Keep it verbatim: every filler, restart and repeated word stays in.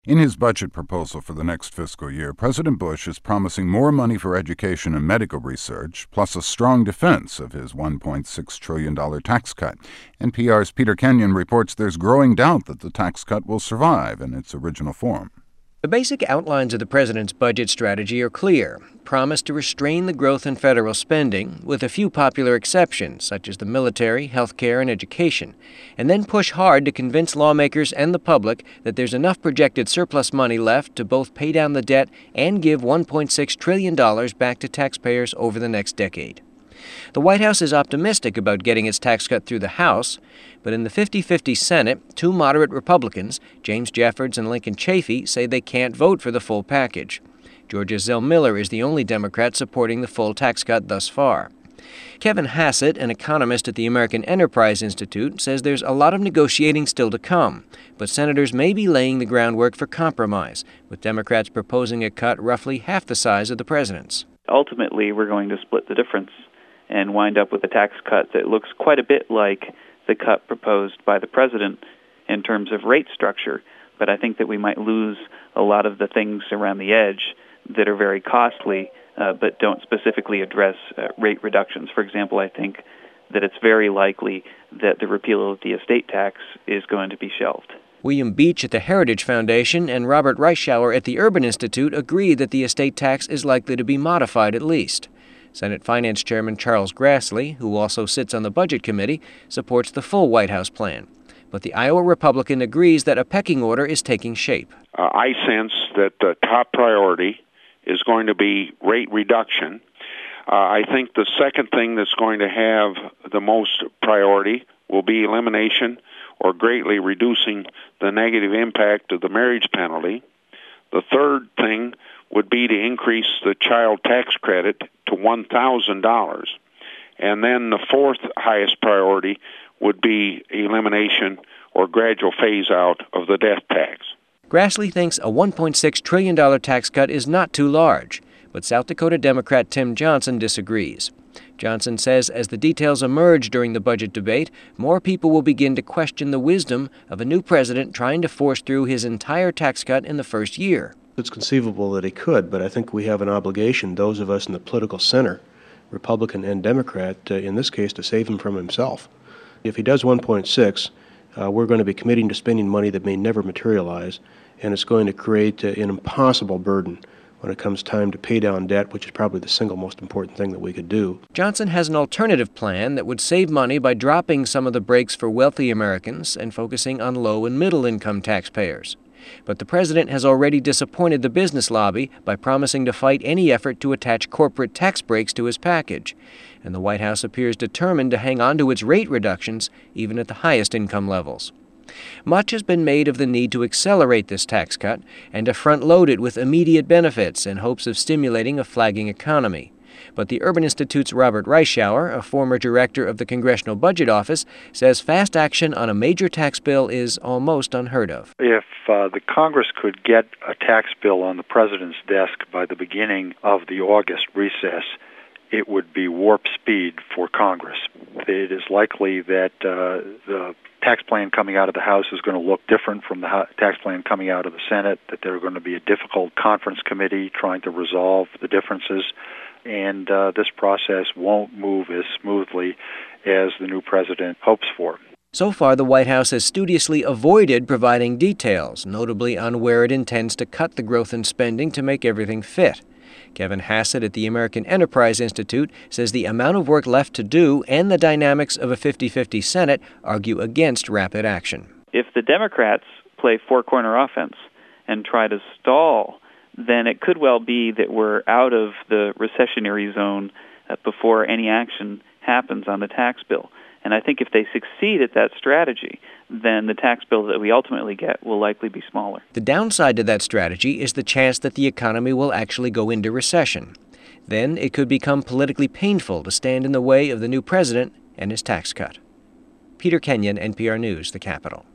In his budget proposal for the next fiscal year, President Bush is promising more money for education and medical research, plus a strong defense of his one point six trillion dollars tax cut. N P R's Peter Kenyon reports there's growing doubt that the tax cut will survive in its original form. The basic outlines of the president's budget strategy are clear. Promise to restrain the growth in federal spending, with a few popular exceptions, such as the military, health care, and education, and then push hard to convince lawmakers and the public that there's enough projected surplus money left to both pay down the debt and give one point six trillion dollars back to taxpayers over the next decade. The White House is optimistic about getting its tax cut through the House, but in the fifty fifty Senate, two moderate Republicans, James Jeffords and Lincoln Chafee, say they can't vote for the full package. Georgia Zell Miller is the only Democrat supporting the full tax cut thus far. Kevin Hassett, an economist at the American Enterprise Institute, says there's a lot of negotiating still to come, but senators may be laying the groundwork for compromise, with Democrats proposing a cut roughly half the size of the president's. Ultimately, we're going to split the difference and wind up with a tax cut that looks quite a bit like the cut proposed by the president in terms of rate structure. But I think that we might lose a lot of the things around the edge that are very costly, uh, but don't specifically address uh, rate reductions. For example, I think that it's very likely that the repeal of the estate tax is going to be shelved. William Beach at the Heritage Foundation and Robert Reischauer at the Urban Institute agree that the estate tax is likely to be modified at least. Senate Finance Chairman Charles Grassley, who also sits on the Budget Committee, supports the full White House plan. But the Iowa Republican agrees that a pecking order is taking shape. Uh, I sense that the top priority is going to be rate reduction. Uh, I think the second thing that's going to have the most priority will be elimination or greatly reducing the negative impact of the marriage penalty. The third thing would be to increase the child tax credit to one thousand dollars. And then the fourth highest priority would be elimination or gradual phase-out of the death tax. Grassley thinks a one point six trillion dollars tax cut is not too large, but South Dakota Democrat Tim Johnson disagrees. Johnson says as the details emerge during the budget debate, more people will begin to question the wisdom of a new president trying to force through his entire tax cut in the first year. It's conceivable that he could, but I think we have an obligation, those of us in the political center, Republican and Democrat, uh, in this case, to save him from himself. If he does one point six, uh, we're going to be committing to spending money that may never materialize, and it's going to create uh, an impossible burden when it comes time to pay down debt, which is probably the single most important thing that we could do. Johnson has an alternative plan that would save money by dropping some of the brakes for wealthy Americans and focusing on low and middle income taxpayers. But the president has already disappointed the business lobby by promising to fight any effort to attach corporate tax breaks to his package. And the White House appears determined to hang on to its rate reductions, even at the highest income levels. Much has been made of the need to accelerate this tax cut and to front-load it with immediate benefits in hopes of stimulating a flagging economy. But the Urban Institute's Robert Reischauer, a former director of the Congressional Budget Office, says fast action on a major tax bill is almost unheard of. If uh, the Congress could get a tax bill on the president's desk by the beginning of the August recess, it would be warp speed for Congress. It is likely that uh, the tax plan coming out of the House is going to look different from the tax plan coming out of the Senate, that there are going to be a difficult conference committee trying to resolve the differences, and uh, this process won't move as smoothly as the new president hopes for. So far, the White House has studiously avoided providing details, notably on where it intends to cut the growth in spending to make everything fit. Kevin Hassett at the American Enterprise Institute says the amount of work left to do and the dynamics of a fifty fifty Senate argue against rapid action. If the Democrats play four-corner offense and try to stall, then it could well be that we're out of the recessionary zone uh, before any action happens on the tax bill. And I think if they succeed at that strategy, then the tax bill that we ultimately get will likely be smaller. The downside to that strategy is the chance that the economy will actually go into recession. Then it could become politically painful to stand in the way of the new president and his tax cut. Peter Kenyon, N P R News, The Capitol.